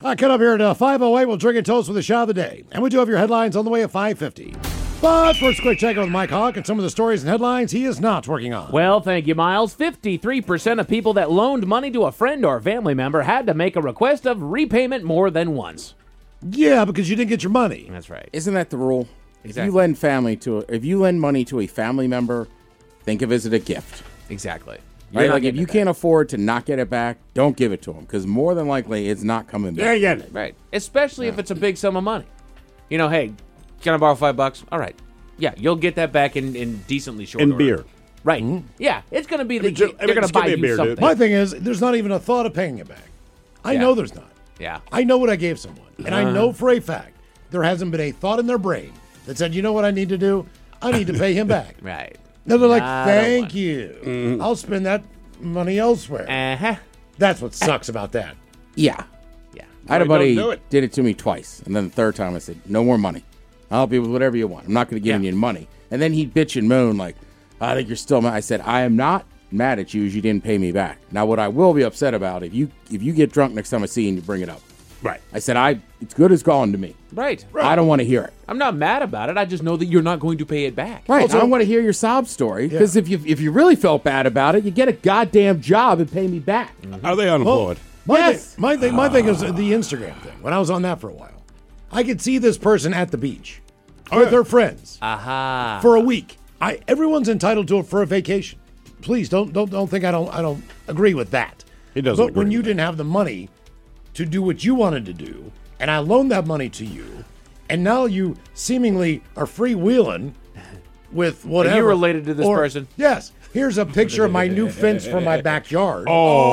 Cut up here at 5:08. We'll drink and toast with the shot of the day. And we do have your headlines on the way at 5:50. But first, a quick check with Mike Hawk and some of the stories and headlines he is not working on. Well, thank you, Miles. 53% of people that loaned money to a friend or family member had to make a request of repayment more than once. Yeah, because you didn't get your money. That's right. Isn't that the rule? Exactly. If you lend money to a family member, think of it as a gift. Exactly. Right? Like, if you can't afford to not get it back, don't give it to them, because more than likely it's not coming back. Yeah. Right. Especially if it's a big sum of money. You know, hey, can I borrow $5? All right. Yeah, you'll get that back in decently short order. beer. Right. Yeah, it's going to be they're going to buy give me a you beer, something. dude. My thing is, there's not even a thought of paying it back. I know there's not. Yeah. I know what I gave someone. And I know for a fact there hasn't been a thought in their brain that said, you know what I need to do? I need to pay him back. Right. No, they're like, Not a thank one. you. I'll spend that money elsewhere. Uh-huh. That's what sucks about that. Yeah. Yeah. I had a Don't buddy do it. did it to me twice, and then the third time I said, no more money. I'll help you with whatever you want. I'm not going to give you any money. And then he'd bitch and moan like, I think you're still mad. I said, I am not mad at you as you didn't pay me back. Now, what I will be upset about, if you get drunk next time I see you and you bring it up. Right. I said, it's good as gone to me. Right. I don't want to hear it. I'm not mad about it. I just know that you're not going to pay it back. Right. Also- I don't want to hear your sob story, because if you really felt bad about it, you get a goddamn job and pay me back. Are they unemployed? Yes. My thing is the Instagram thing. When I was on that for a while, I could see this person at the beach with their friends Aha. for a week. Everyone's entitled to it for a vacation. Please don't think I don't agree with that. He doesn't But when agree you with didn't have the money to do what you wanted to do, and I loaned that money to you, and now you seemingly are freewheeling with whatever. Are you related to this Or- person? Yes. Here's a picture of my new fence for my backyard.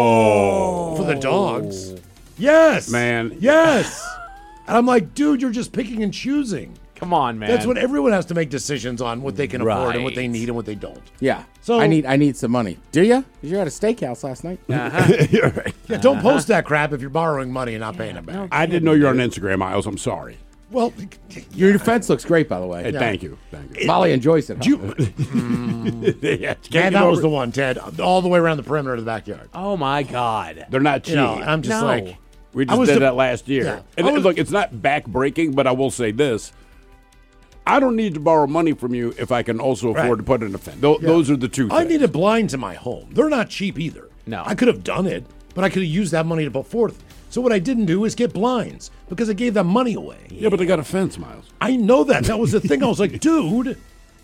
For the dogs. Yes. Man. Yes. And I'm like, dude, you're just picking and choosing. Come on, man. That's what everyone has to make decisions on, what they can afford and what they Right. need and what they don't. Yeah. So- I need some money. Do you? Because you're at a steakhouse last night. You're right. Yeah, don't post that crap if you're borrowing money and not paying it back. I didn't know you were on Instagram, Miles. I'm sorry. Well, Your fence looks great, by the way. Hey, thank you. Molly enjoys it. Yeah, man, that was the one, Ted, all the way around the perimeter of the backyard. Oh, my God. They're not cheap. You know, I'm just No. like, We I just was did de- that last year. Yeah. And I was- look, it's not back-breaking, but I will say this. I don't need to borrow money from you if I can also afford Right. to put in a fence. Those are the two things. I needed blinds in my home. They're not cheap either. No. I could have done it, but I could have used that money to put forth. So what I didn't do is get blinds because I gave that money away. Yeah, but they got a fence, Miles. I know that. That was the thing. I was like, dude,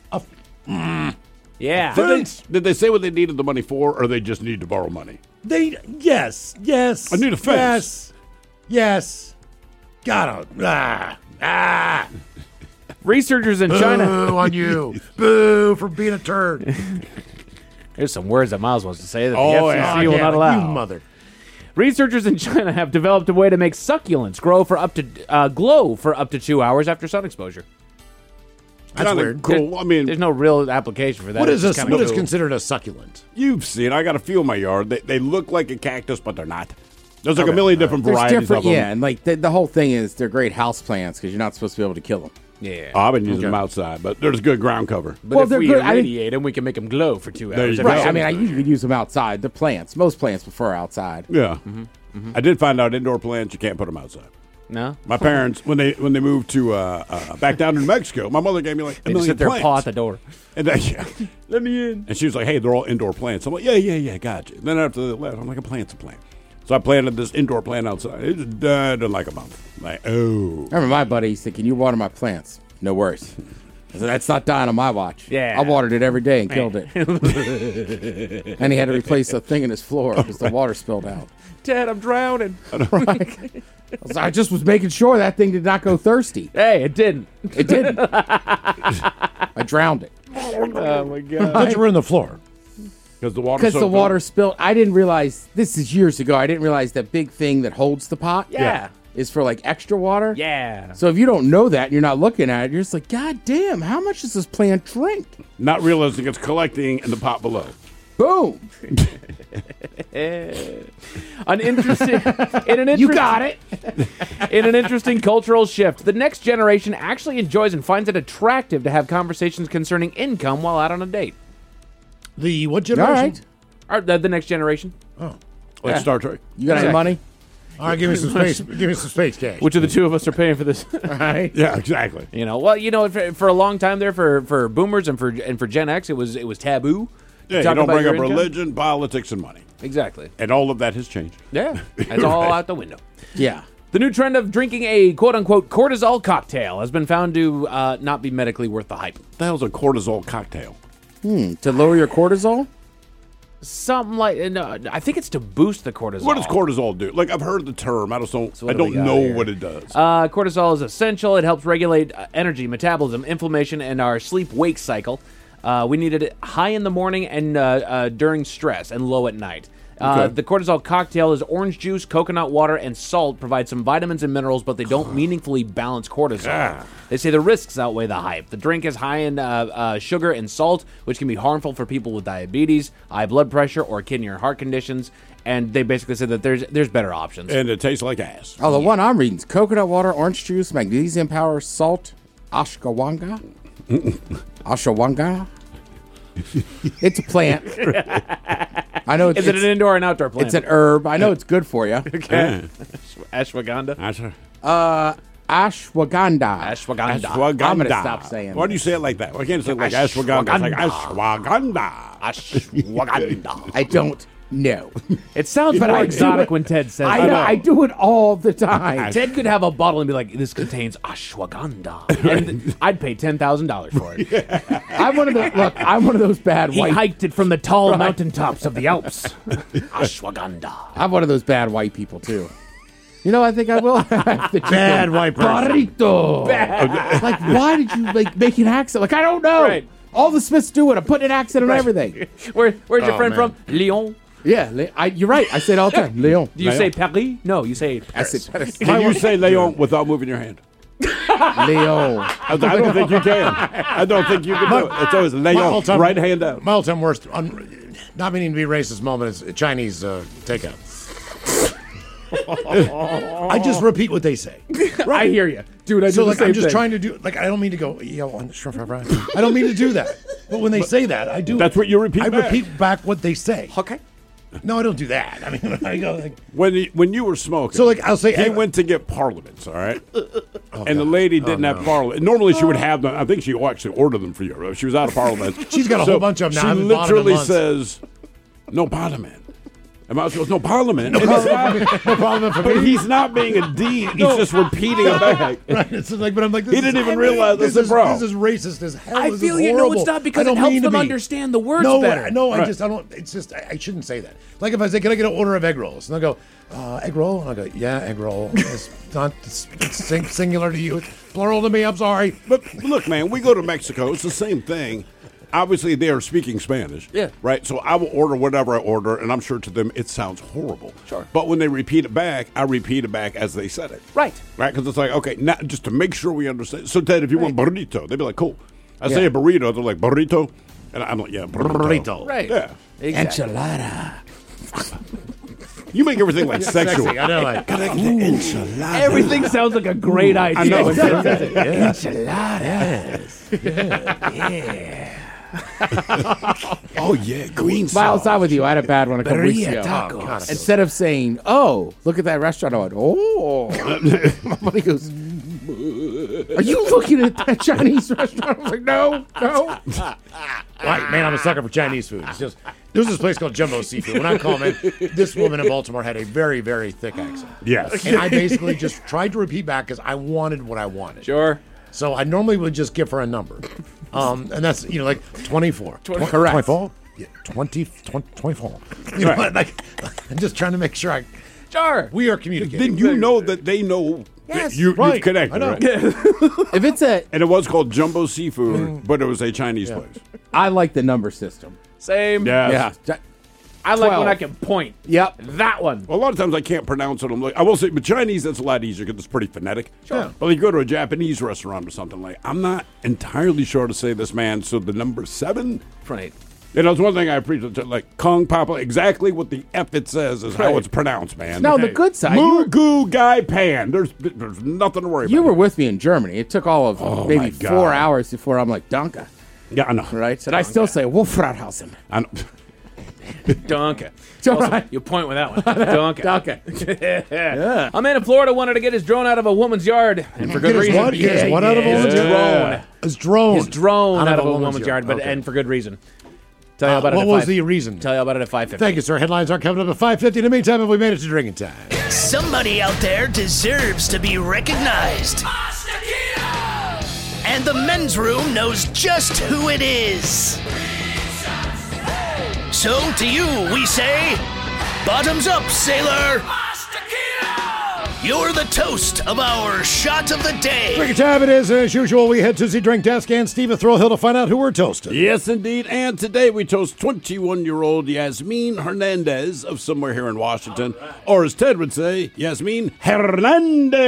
Yeah. fence. Did they say what they needed the money for, or they just need to borrow money? Yes. I need a fence. Yes. Gotta. Researchers in China. Boo on you. Boo for being a turd. There's some words that Miles wants to say that the Oh, FCC yeah. will not allow. You mother. Researchers in China have developed a way to make succulents glow for up to 2 hours after sun exposure. That's Kinda weird. Cool. I mean, There's no real application for that. What It's is just this? kinda What is cool. considered a succulent? you've seen. I got a few in my yard. They look like a cactus, but they're not. There's like a million different There's varieties different, of them. yeah, and like the whole thing is they're great house plants because you're not supposed to be able to kill them. Yeah. Oh, I've been using them outside, but there's good ground cover. But well, if they're we good. I didn't- irradiate them, we can make them glow for 2 There hours. you every go. Right. I mean, summer. I usually use them outside. The plants, most plants prefer outside. Yeah. I did find out indoor plants, you can't put them outside. No? My parents, when they moved to back down to New Mexico, my mother gave me like a They just million sit there and plants. paw at the door. And let me in. And she was like, "Hey, they're all indoor plants." I'm like, "Yeah, gotcha." Then after they left, I'm like, "A plant's a plant." So I planted this indoor plant outside. It just died in like a month. Like, oh, I remember my buddy said, "Can you water my plants?" No worries. I said, "That's not dying on my watch." Yeah. I watered it every day and killed it. And he had to replace a thing in his floor because the water spilled out. Dad, I'm drowning. I just was making sure that thing did not go thirsty. Hey, it didn't. It didn't. I drowned it. Oh, my God. But you were in the floor. because the water. Because the water spilled. I didn't realize, this is years ago, I didn't realize that big thing that holds the pot Yeah. is for like extra water. Yeah. So if you don't know that and you're not looking at it, you're just like, God damn, how much does this plant drink? Not realizing it's collecting in the pot below. Boom. An interesting, You got it. In an interesting cultural shift, the next generation actually enjoys and finds it attractive to have conversations concerning income while out on a date. The what All generation? right. Or the next generation. Like Star Trek. You got any money? All right, give me some space. Give me some space cash. Which of the two of us are paying for this? right? Yeah, exactly. For a long time there, for boomers and for Gen X, it was taboo. Yeah, you Talk don't about bring your up income. religion, politics, and money. Exactly. And all of that has changed. Yeah, it's all out the window. Yeah. The new trend of drinking a quote-unquote cortisol cocktail has been found to not be medically worth the hype. What the hell's a cortisol cocktail? To lower your cortisol? Something like, no, I think it's to boost the cortisol. What does cortisol do? Like, I've heard the term. I just don't. So what I do we don't got know here? what it does. Cortisol is essential. It helps regulate energy, metabolism, inflammation, and our sleep-wake cycle. We need it high in the morning and during stress, and low at night. Okay. The cortisol cocktail is orange juice, coconut water, and salt. Provide some vitamins and minerals, but they don't meaningfully balance cortisol. They say the risks outweigh the hype. The drink is high in sugar and salt, which can be harmful for people with diabetes, high blood pressure, or kidney or heart conditions. And they basically said that there's better options. And it tastes like ass. Oh, the one I'm reading is coconut water, orange juice, magnesium power, salt, ashwagandha. Ashwagandha. It's a plant. I know. Is it an indoor or an outdoor plant? It's an herb. I know it's good for you. Okay. Ashwagandha. Ashwagandha. Ashwagandha. Ashwagandha. I'm gonna stop saying Why do you say it like that? Why can't you say it like ashwagandha? It's like ashwagandha. Ashwagandha. I don't know. It sounds But more I do exotic it- when Ted says I it. know. I do it all the time. Ted could have a bottle and be like, "This contains ashwagandha," and I'd pay $10,000 for it. I'm one of those bad He white. hiked it from the tall mountaintops of the Alps. Ashwagandha. I'm one of those bad white people too. You know, I think I will have the Bad white person. burrito. Like, why did you make an accent? Like, I don't know. Right. All the Smiths do it. I put an accent on everything. Where's your friend man. from? Lyon. Yeah, you're right. I say it all the time. Leon. Do you say Paris? No, you say I Paris. say Paris. Can you say Leon without moving your hand? Leon. I don't think you can. I don't think you can do it. It's always My Leon, all-time- right hand out. My all-time worst, not meaning to be racist moment, is Chinese takeout. I just repeat what they say. I hear you, dude. I So do the like same I'm just thing. trying to do like I don't mean to go on shrimp fry. I don't mean to do that. But when they say that, I do. That's what you repeat I back. repeat back what they say. Okay. No, I don't do that. I mean, I go like, When you were smoking, So, like, I'll say- he went to get Parliaments, all right? And the lady didn't have Parliament. Normally, she would have them. I think she actually ordered them for you. She was out of Parliament. She's got a whole bunch of them now. I She haven't bought them in literally months. says, "No Parliament." And Mouse goes, "No Parliament." And he's not- no problem for but me. he's not being a D. He's just repeating it back. Right, it's like, but I'm like, this He didn't is- even realize this is bro. This is racist as hell. I This feel is you. No, horrible. it's not because I it don't helps mean to them be. understand the words no, better. No, Right. I don't. It's just I shouldn't say that. Like if I say, "Can I get an order of egg rolls?" and they'll go, "Egg roll," and I go, "Yeah, egg roll." It's not it's singular to you. It's plural to me. I'm sorry. But look, man, we go to Mexico. It's the same thing. Obviously, they are speaking Spanish. Yeah. Right? So I will order whatever I order, and I'm sure to them it sounds horrible. Sure. But when they repeat it back, I repeat it back as they said it. Right. Right? Because it's like, okay, now, just to make sure we understand. So, Ted, if you want burrito, they'd be like, cool. I say a burrito, they're like, burrito? And I'm like, yeah, burrito. Burrito. Right. Yeah. Exactly. Enchilada. You make everything like sexual. Sexy. I know. Like, Everything sounds like a great idea. I know. Oh, yeah, green Miles, sauce. I'm with you. I had a bad one a couple weeks ago. tacos. God, Instead of saying, "Oh, look at that restaurant," I went, "Oh." My buddy goes, "Are you looking at that Chinese restaurant?" I was like, "No, no." right, man, I'm a sucker for Chinese food. It's just there's this place called Jumbo Seafood. When I call in, this woman in Baltimore had a very, very thick accent. Yes. And I basically just tried to repeat back because I wanted what I wanted. Sure. So I normally would just give her a number. And that's, like 24. Correct. 24? Yeah, 24. You know, like, I'm just trying to make sure Sure. we are communicating. Then you know that they know Yes, that you've right. connected, I know. right? If it's a, And it was called Jumbo Seafood, but it was a Chinese place. I like the number system. Same. Yes. Yeah. I like when 12. I can point. Yep. That one. Well, a lot of times I can't pronounce it. I'm like, I will say, but Chinese, that's a lot easier because it's pretty phonetic. Sure. But you go to a Japanese restaurant or something like, I'm not entirely sure to say this, man. So the number 7, Right. it's one thing I appreciate, like Kong Papa, exactly what the F it says is how Right. it's pronounced, man. Now, the good side, you were, Mugu Gai Pan. There's nothing to worry about. you were with me in Germany. It took all of my maybe God. 4 hours before I'm like, Danke, Yeah, I know. right? And I still say, Wolfrathausen. I know. Donkey. It's all right. You point with that one. Donkey. Okay. Yeah. A man in Florida wanted to get his drone out of a woman's yard, and for good Get his reason. what? Get his what out of a His woman's yard? drone. His drone. His drone out of a woman's yard, but Okay. and for good reason. Tell you about it what at was 5. the reason? Tell you about it at 5:50. Thank you, sir. Headlines are coming up at 5:50. In the meantime, have we made it to drinking time? Somebody out there deserves to be recognized. And the men's room knows just who it is. So to you, we say, bottoms up, sailor. You're the toast of our shot of the day. Drinking time it is. As usual, we head to the drink desk and Steve Throwhill to find out who we're toasting. Yes, indeed. And today we toast 21-year-old Yasmin Hernandez of somewhere here in Washington. Or as Ted would say, Yasmin Hernandez.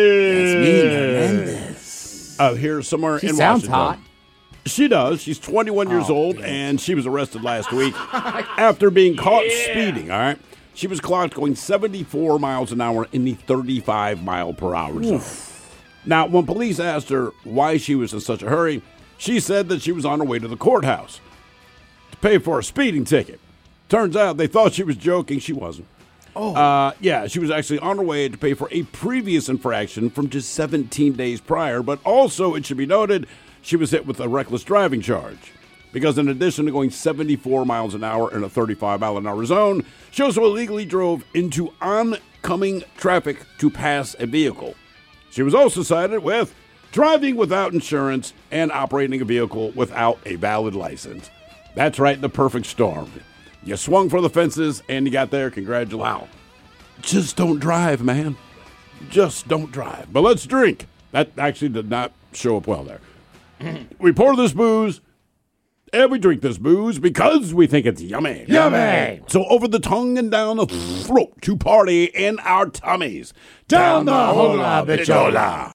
Of here somewhere in sounds Washington. hot. She does. She's 21 years old, and she was arrested last week after being caught speeding, all right? She was clocked going 74 miles an hour in the 35-mile-per-hour zone. Now, when police asked her why she was in such a hurry, she said that she was on her way to the courthouse to pay for a speeding ticket. Turns out they thought she was joking. She wasn't. Yeah, she was actually on her way to pay for a previous infraction from just 17 days prior, but also, it should be noted, she was hit with a reckless driving charge. Because in addition to going 74 miles an hour in a 35-mile-an-hour zone, she also illegally drove into oncoming traffic to pass a vehicle. She was also cited with driving without insurance and operating a vehicle without a valid license. That's right, the perfect storm. You swung for the fences and you got there. Congratulations. Wow. Just don't drive, man. Just don't drive. But let's drink. That actually did not show up well there. We pour this booze. And we drink this booze because we think it's yummy. Yummy! So over the tongue and down the throat to party in our tummies. Down the hola bichola.